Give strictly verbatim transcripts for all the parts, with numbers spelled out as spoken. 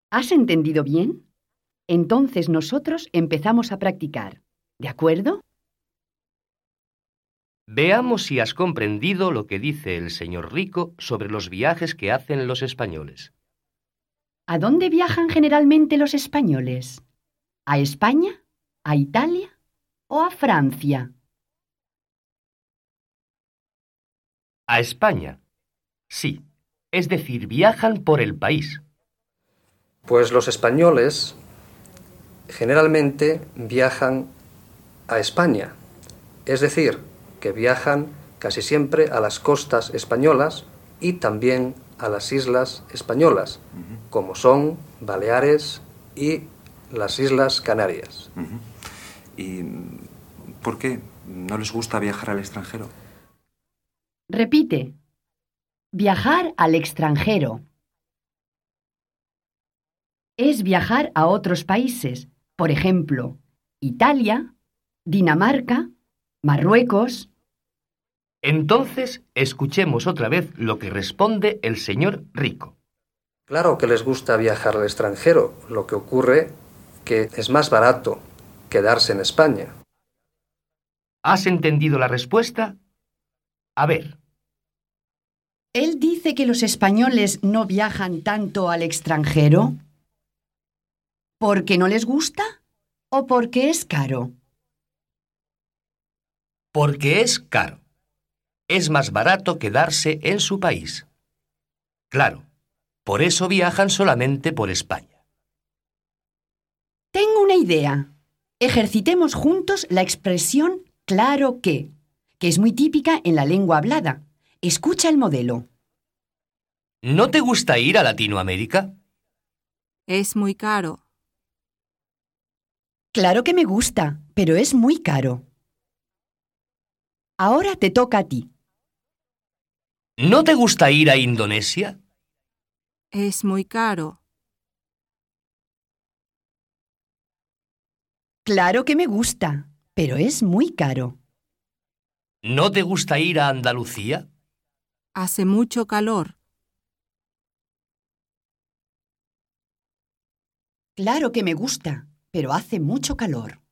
¿Has entendido bien? Entonces nosotros empezamos a practicar. ¿De acuerdo? Veamos si has comprendido lo que dice el señor Rico sobre los viajes que hacen los españoles. ¿A dónde viajan generalmente los españoles? ¿A España? ¿A Italia? ¿O a Francia? A España. Sí, es decir, viajan por el país. Pues los españoles generalmente viajan a España, es decir, que viajan casi siempre a las costas españolas y también a las islas españolas, uh-huh. como son Baleares y las Islas Canarias. Uh-huh. ¿Y por qué no les gusta viajar al extranjero? Repite. Viajar al extranjero. Es viajar a otros países, por ejemplo, Italia, Dinamarca, Marruecos. Entonces, escuchemos otra vez lo que responde el señor Rico. Claro que les gusta viajar al extranjero, lo que ocurre que es más barato quedarse en España. ¿Has entendido la respuesta? A ver. ¿Él dice que los españoles no viajan tanto al extranjero? ¿Porque no les gusta o porque es caro? Porque es caro. Es más barato quedarse en su país. Claro, por eso viajan solamente por España. Tengo una idea. Ejercitemos juntos la expresión claro que, que es muy típica en la lengua hablada. Escucha el modelo. ¿No te gusta ir a Latinoamérica? Es muy caro. Claro que me gusta, pero es muy caro. Ahora te toca a ti. ¿No te gusta ir a Indonesia? Es muy caro. Claro que me gusta, pero es muy caro. ¿No te gusta ir a Andalucía? Hace mucho calor. Claro que me gusta, pero hace mucho calor.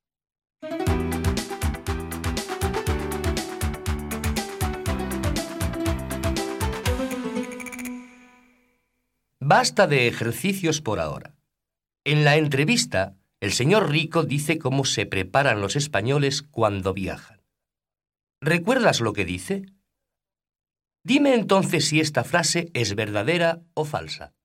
Basta de ejercicios por ahora. En la entrevista, el señor Rico dice cómo se preparan los españoles cuando viajan. ¿Recuerdas lo que dice? Dime entonces si esta frase es verdadera o falsa.